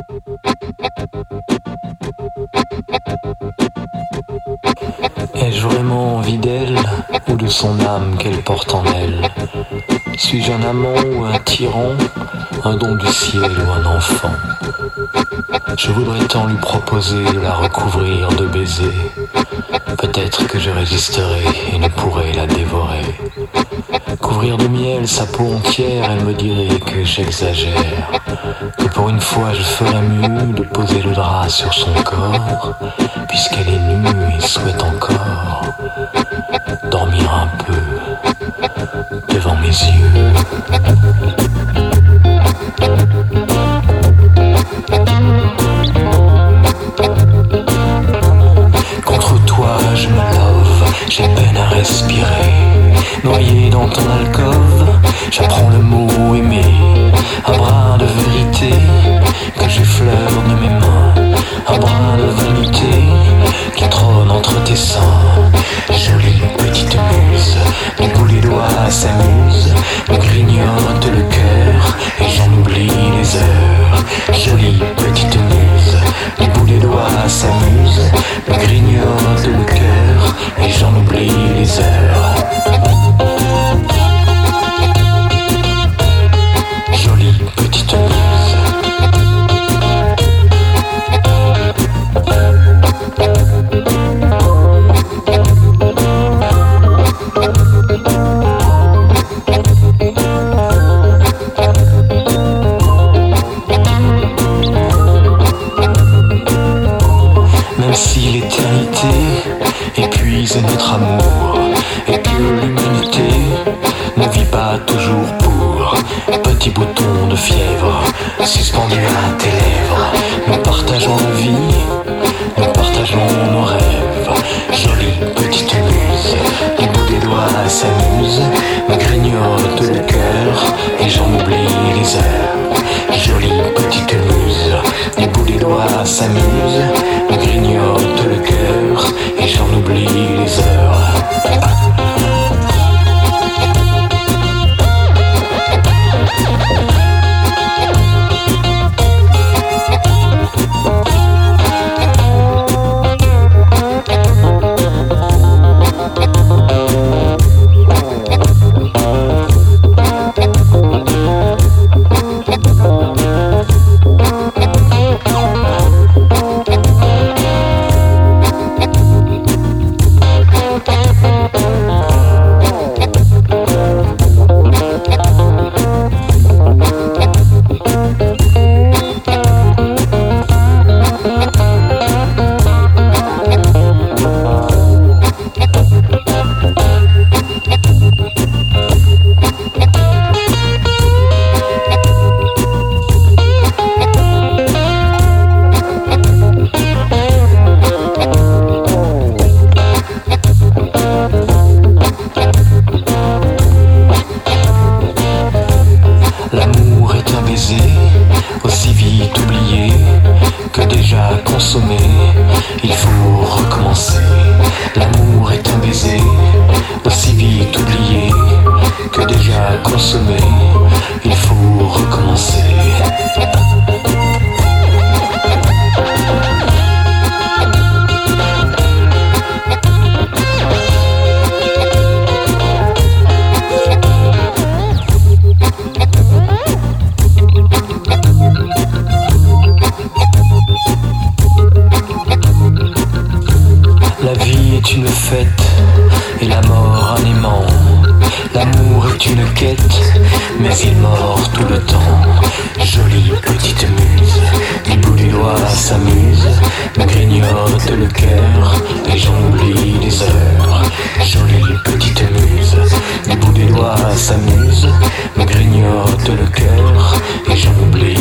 Ai-je vraiment envie d'elle ou de son âme qu'elle porte en elle? Suis-je un amant ou un tyran, un don du ciel ou un enfant? Je voudrais tant lui proposer de la recouvrir de baisers. Peut-être que je résisterai et ne pourrai la dévorer. Couvrir de miel sa peau entière, elle me dirait que j'exagère. Que pour une fois je ferais mieux de poser le drap sur son corps, puisqu'elle est nue et souhaite encore dormir un peu devant mes yeux. Contre toi je me love, j'ai peine à respirer. Noyé dans ton alcôve, j'apprends le mot aimer. Un brin de vérité que j'effleure de mes mains. Un brin de vanité qui trône entre tes seins. Jolie petite muse, du bout des doigts s'amuse, me grignote le cœur et j'en oublie les heures. Jolie petite muse, du bout des doigts s'amuse, me grignote le cœur et j'en oublie les heures. Jolie petite muse. Même si l'éternité épuise notre amour et que l'humanité ne vit pas toujours pour petits boutons de fièvre suspendus à tes lèvres, nous partageons la vie, nous partageons nos rêves. Jolie petite muse, du bout des doigts s'amuse, me grignote le cœur et j'en oublie les heures. Jolie petite muse, du bout des doigts s'amuse, me grignote le cœur et j'en oublie les heures. L'amour est un baiser, aussi vite oublié que déjà consommé. Il faut recommencer. L'amour est un baiser, aussi vite oublié que déjà consommé. Il faut recommencer. La vie est une fête et la mort un aimant. L'amour est une quête, mais il mord tout le temps. Jolie petite muse, du bout des doigts s'amuse, me grignote le cœur et j'en oublie les heures. Jolie petite muse, du bout des doigts s'amuse, me grignote le cœur et j'en oublie